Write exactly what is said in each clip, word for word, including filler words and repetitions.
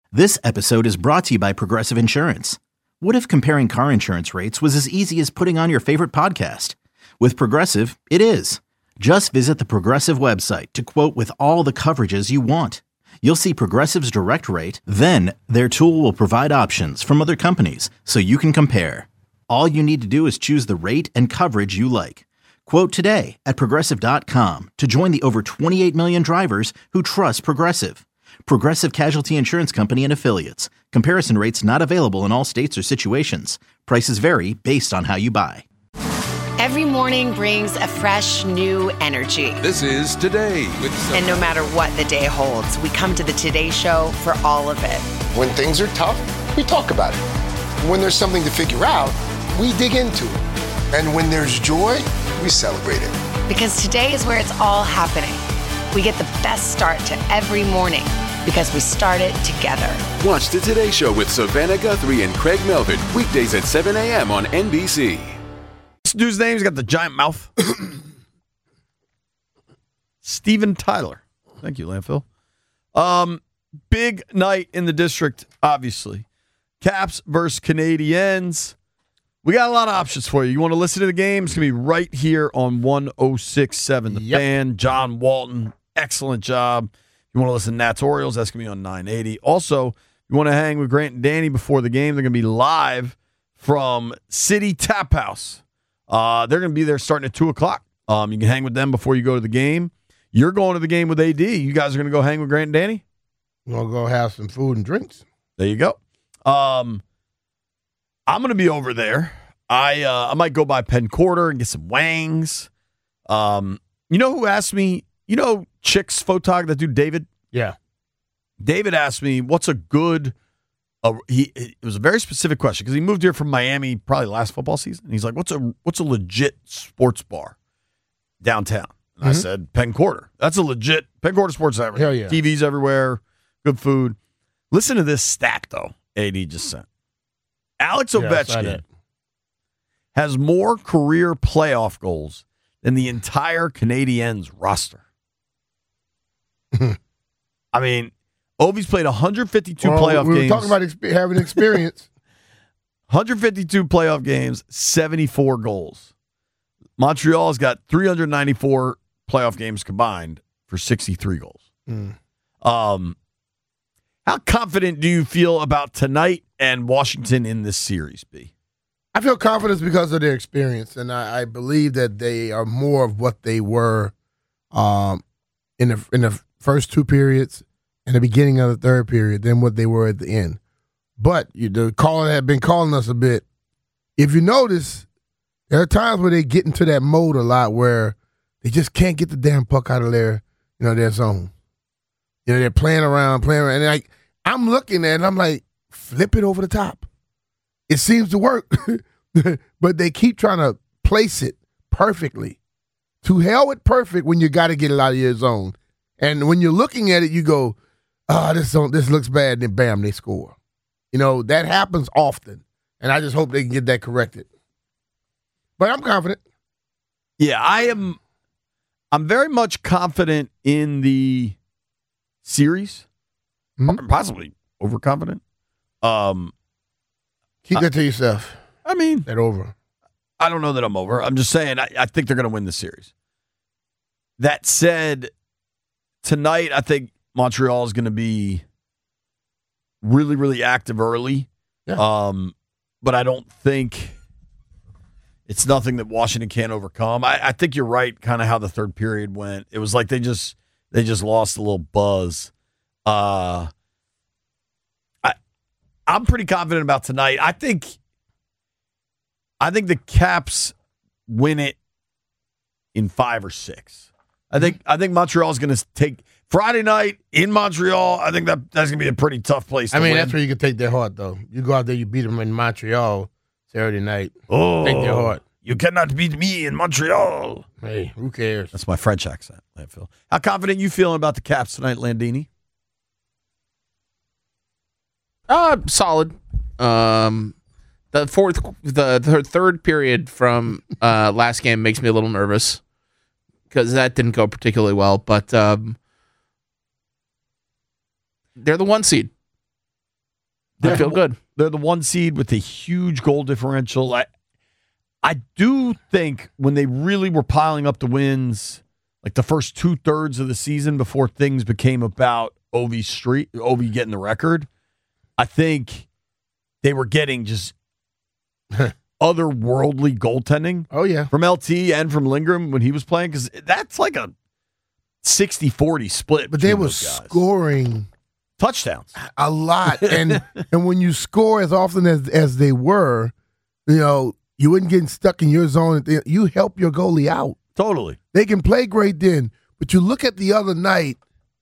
This episode is brought to you by Progressive Insurance. What if comparing car insurance rates was as easy as putting on your favorite podcast? With Progressive, it is. Just visit the Progressive website to quote with all the coverages you want. You'll see Progressive's direct rate, then their tool will provide options from other companies so you can compare. All you need to do is choose the rate and coverage you like. Quote today at Progressive dot com to join the over twenty-eight million drivers who trust Progressive. Progressive Casualty Insurance Company and Affiliates. Comparison rates not available in all states or situations. Prices vary based on how you buy. Every morning brings a fresh, new energy. This is Today with Some- And no matter what the day holds, we come to the Today Show for all of it. When things are tough, we talk about it. When there's something to figure out, we dig into it. And when there's joy, we celebrate it. Because today is where it's all happening. We get the best start to every morning because we start it together. Watch the Today Show with Savannah Guthrie and Craig Melvin, weekdays at seven a.m. on N B C. This dude's name, he's got the giant mouth. Steven Tyler. Thank you, Landfill. Um, big night in the district, obviously. Caps versus Canadiens. We got a lot of options for you. You want to listen to the game? It's going to be right here on one oh six point seven. The Yep. Fan, John Walton, excellent job. You want to listen to Nats Orioles? That's going to be on nine eighty. Also, you want to hang with Grant and Danny before the game? They're going to be live from City Tap House. Uh, they're going to be there starting at two o'clock. Um, you can hang with them before you go to the game. You're going to the game with A D. You guys are going to go hang with Grant and Danny? We're going to go have some food and drinks. There you go. Um, I'm going to be over there. I uh, I might go by Penn Quarter and get some wangs. Um, you know who asked me? You know Chick's photog, that dude David? Yeah. David asked me, what's a good uh, he it was a very specific question because he moved here from Miami probably last football season. And he's like, what's a what's a legit sports bar downtown? And I Mhm. said, Penn Quarter. That's a legit Penn Quarter sports everywhere. Hell yeah. T Vs everywhere, good food. Listen to this stat, though, A D just sent. Alex Yeah, I saw Ovechkin that. has more career playoff goals than the entire Canadiens roster. I mean, Ovi's played one hundred fifty-two Well, playoff we were games. talking about exp- having experience. one hundred fifty-two playoff games, seventy-four goals. Montreal's got three hundred ninety-four playoff games combined for sixty-three goals. Mm. Um, how confident do you feel about tonight and Washington in this series, B? I feel confidence because of their experience, and I, I believe that they are more of what they were um, in the in the first two periods and the beginning of the third period than what they were at the end. But you, the caller had been calling us a bit. If you notice, there are times where they get into that mode a lot where they just can't get the damn puck out of their, you know, their zone. You know, they're playing around, playing around, and like I'm looking at it, and I'm like, flip it over the top. It seems to work, but they keep trying to place it perfectly. To hell with perfect when you got to get it out of your zone. And when you're looking at it, you go, "Ah, oh, this don't, this looks bad." And then bam, they score. You know that happens often, and I just hope they can get that corrected. But I'm confident. Yeah, I am. I'm very much confident in the series, Mm-hmm. possibly overconfident. Um, Keep that to yourself. I mean, that over. I don't know that I'm over. I'm just saying I, I think they're going to win the series. That said, tonight I think Montreal is going to be really, really active early. Yeah. Um, but I don't think it's nothing that Washington can't overcome. I, I think you're right. Kind of how the third period went. It was like they just they just lost a little buzz. Uh, I I'm pretty confident about tonight. I think I think the Caps win it in five or six. I think I think Montreal is going to take Friday night in Montreal. I think that that's going to be a pretty tough place to I mean, win. that's where you can take their heart, though. You go out there, you beat them in Montreal Saturday night. Oh, take their heart. You cannot beat me in Montreal. Hey, who cares? That's my French accent, Landfill. How confident you feeling about the Caps tonight, Landini? Uh, solid. Um, the fourth, the, the third period from uh, last game makes me a little nervous because that didn't go particularly well. But um, they're the one seed. I feel good. They're the one seed with a huge goal differential. I, I do think when they really were piling up the wins, like the first two thirds of the season before things became about Ovi Street, Ovi getting the record, I think they were getting just otherworldly goaltending. Oh, yeah. From L T and from Lindgren when he was playing, because that's like a sixty forty split. But they were scoring touchdowns a lot. And and when you score as often as, as they were, you know, you wouldn't get stuck in your zone. You help your goalie out. Totally. They can play great then. But you look at the other night,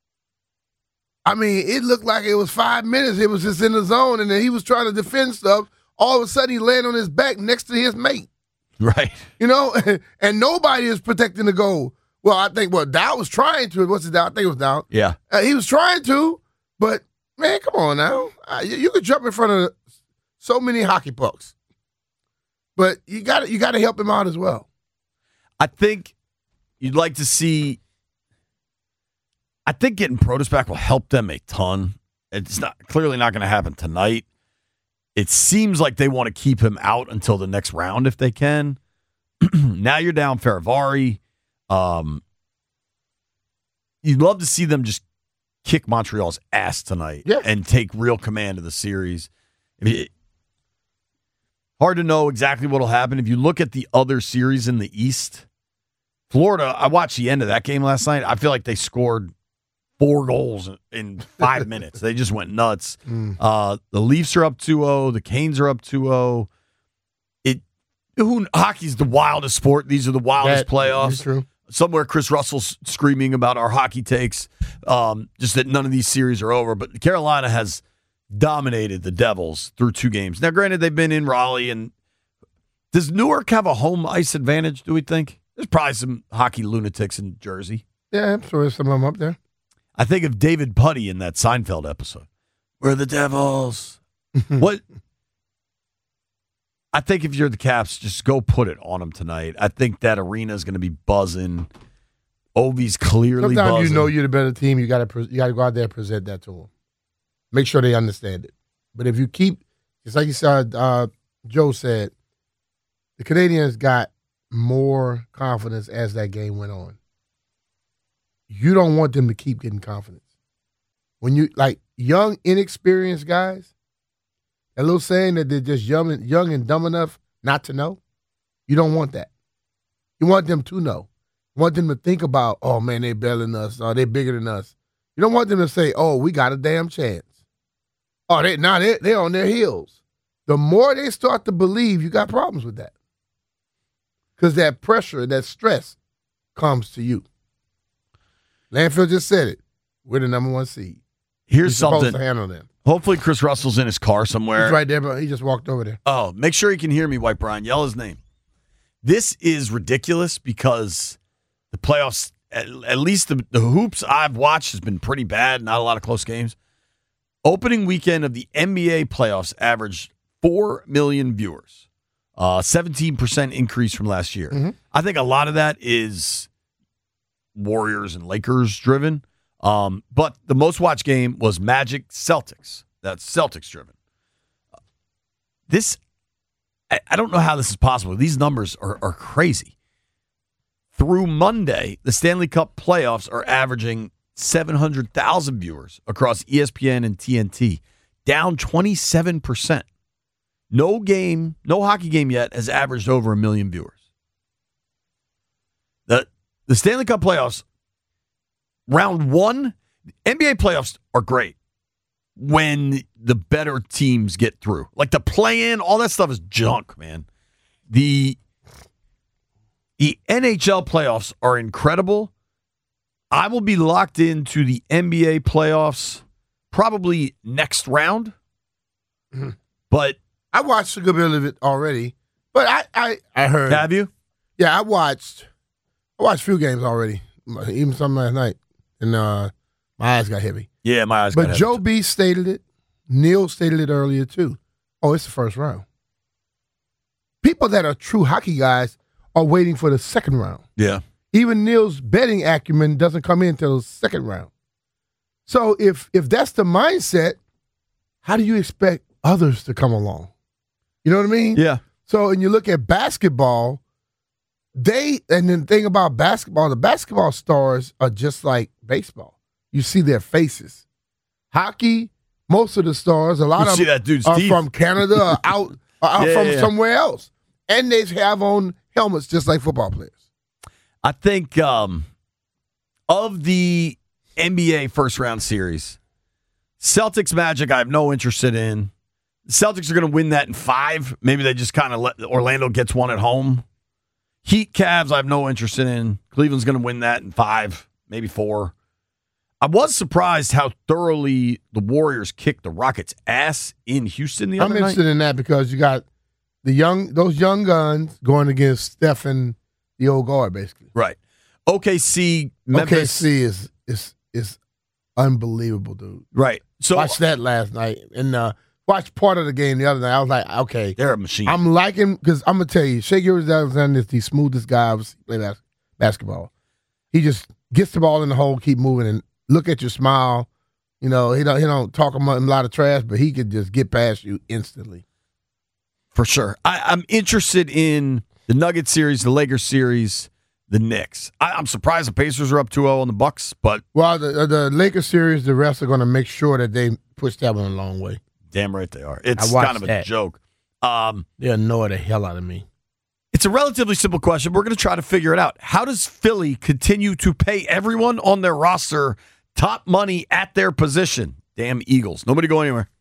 I mean, it looked like it was five minutes. It was just in the zone, and then he was trying to defend stuff. All of a sudden, he landed on his back next to his mate. Right. You know, and nobody is protecting the goal. Well, I think, well, Dow was trying to. What's it, Dow? I think it was Dow. Yeah. Uh, he was trying to, but, man, come on now. Uh, you, you could jump in front of so many hockey pucks. But you got you got to help him out as well. I think you'd like to see – I think getting Protas back will help them a ton. It's not clearly not going to happen tonight. It seems like they want to keep him out until the next round if they can. Now you're down Faravari. Um, you'd love to see them just kick Montreal's ass tonight yeah. and take real command of the series. I mean, it, hard to know exactly what will happen. If you look at the other series in the East, Florida, I watched the end of that game last night. I feel like they scored four goals in five minutes. They just went nuts. Mm. Uh, the Leafs are up two oh. The Canes are up two oh. It, who, hockey's the wildest sport. These are the wildest that playoffs. Is true. Somewhere Chris Russell's screaming about our hockey takes, um, just that none of these series are over. But Carolina has dominated the Devils through two games. Now, granted, they've been in Raleigh. And does Newark have a home ice advantage, do we think? There's probably some hockey lunatics in Jersey. Yeah, I'm sure there's some of them up there. I think of David Putty in that Seinfeld episode. We're the Devils. What? I think if you're the Caps, just go put it on them tonight. I think that arena is going to be buzzing. Ovi's clearly Sometimes buzzing. you know you're the better team. You got to you got to go out there and present that to them. Make sure they understand it. But if you keep, just like you said, uh, Joe said, the Canadians got more confidence as that game went on. You don't want them to keep getting confidence. When you, like, young, inexperienced guys, that little saying that they're just young and, young and dumb enough not to know, you don't want that. You want them to know. You want them to think about, oh, man, they're better than us, or they're bigger than us. You don't want them to say, oh, we got a damn chance. Oh, they now they're, they're on their heels. The more they start to believe, you got problems with that. Because that pressure, that stress comes to you. Landfill just said it. We're the number one seed. Here's He's supposed something. to handle them. Hopefully Chris Russell's in his car somewhere. He's right there, but he just walked over there. Oh, make sure he can hear me, White Brian. Yell his name. This is ridiculous because the playoffs, at, at least the, the hoops I've watched, has been pretty bad. Not a lot of close games. Opening weekend of the N B A playoffs averaged four million viewers. Uh, seventeen percent increase from last year. Mm-hmm. I think a lot of that is Warriors and Lakers driven. Um, but the most watched game was Magic Celtics. That's Celtics driven. This, I, I don't know how this is possible. These numbers are, are crazy. Through Monday, the Stanley Cup playoffs are averaging seven hundred thousand viewers across E S P N and T N T, down twenty-seven percent. No game, no hockey game yet has averaged over a million viewers. The The Stanley Cup playoffs, round one, N B A playoffs are great when the better teams get through. Like the play-in, all that stuff is junk, man. The, the N H L playoffs are incredible. I will be locked into the N B A playoffs probably next round. Mm-hmm. But I watched a good bit of it already. But I, I, I heard. Have you? Yeah, I watched. I watched a few games already, even some last night, and uh, my eyes got heavy. Yeah, my eyes but got heavy. But Joe B stated it. Neil stated it earlier, too. Oh, it's the first round. People that are true hockey guys are waiting for the second round. Yeah. Even Neil's betting acumen doesn't come in until the second round. So if if that's the mindset, how do you expect others to come along. You know what I mean? Yeah. So, and you look at basketball, they, and the thing about basketball, the basketball stars are just like baseball. You see their faces. Hockey, most of the stars, a lot You of see them that dude's are teeth. from Canada or out, or out Yeah, from yeah, yeah. somewhere else. And they have on helmets just like football players. I think um, of the N B A first round series, Celtics Magic I have no interest in. The Celtics are going to win that in five. Maybe they just kind of let Orlando gets one at home. Heat Cavs I have no interest in. Cleveland's going to win that in five, maybe four. I was surprised how thoroughly the Warriors kicked the Rockets' ass in Houston the I'm other night. interested in that because you got the young, those young guns going against Stephen, the old guard, basically. Right. O K C, Memphis. O K C is is is unbelievable, dude. Right. So Watched that last night and uh, watched part of the game the other night. I was like, okay, they're a machine. I'm liking because I'm gonna tell you, Shai Gilgeous-Alexander is the smoothest guy I've seen play bas- basketball. He just gets the ball in the hole, keep moving, and look at your smile. You know, he don't he don't talk a mu- a lot of trash, but he could just get past you instantly. For sure. I, I'm interested in the Nuggets series, the Lakers series, the Knicks. I, I'm surprised the Pacers are up two oh on the Bucks, but Well, the the Lakers series, the refs are going to make sure that they push that one a long way. damn right they are. It's I watched kind of a that. joke. Um, They annoy the hell out of me. it's a relatively simple question. We're going to try to figure it out. How does Philly continue to pay everyone on their roster top money at their position? Damn Eagles. Nobody go anywhere.